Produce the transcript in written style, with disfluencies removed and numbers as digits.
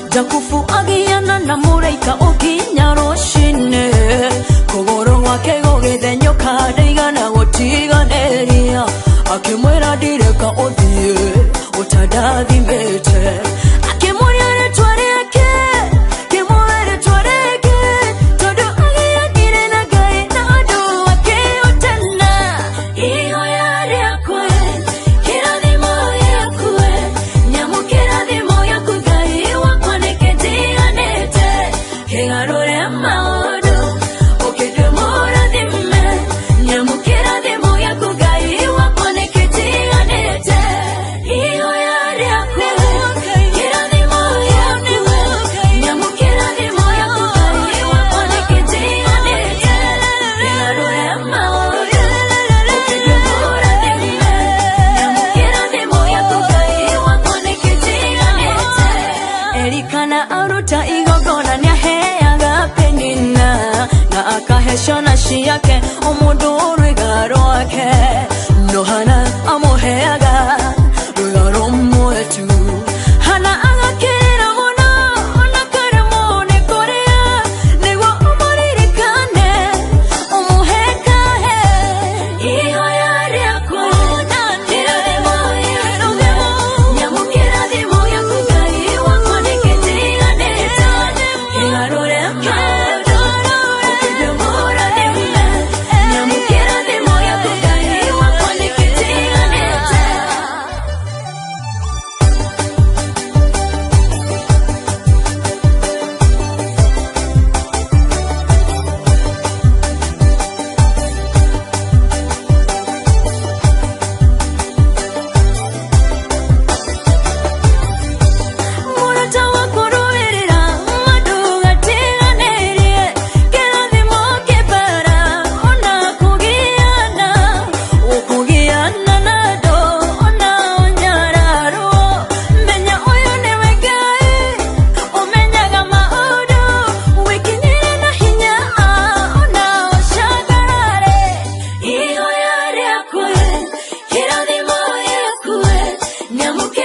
Jakufu agiana na muraika okinya roshine Kogoro wake gogithenyo kadaigana gotiganeria Akimwera ndireka othie utadathimete Akimwera ritwa riake kimwera ritwa riake Tondu agianire na Ngai na andu ake otena Ihoya riakwe kirathimo yakwe nyamukira thimo yaku Ngai wakwa nikitiganite kigarure maundu ukindumura thime nyamukira thimo yaku Ngai wakwa nikitiganite Ihoya riakwe kirathimo yakwe nyamukira thimo yaku Ngai wakwa nikitiganite kigarure maundu ukindumura thime nyamukira thimo yaku Ngai wakwa nikitiganite Erikana aruta igogona niaheaga penina na akaheshona ciake omundu rwigaro wake Nohana amuheaga rwigaro mwetu Hana agakirira muno ona karimo ni kuria niguo umuririkane umuhekahe Ihoya riakwe kirathimo yakwe nyamukira thimo yaku Ngai wakwa nikitiganite kigarure maundu ukindumura thime nyamukira thimo yaku Ngai wakwa nikitiganite Murata wakuruirira andu gatiganerie kirathimo kibara ona kugiana ukugiana na andu ona unyararo menya uyu niwe Ngai umenyaga maundu wikinyire na hinya ona ucangarare Ihoya riakwe kirathimo yakwe nyamukira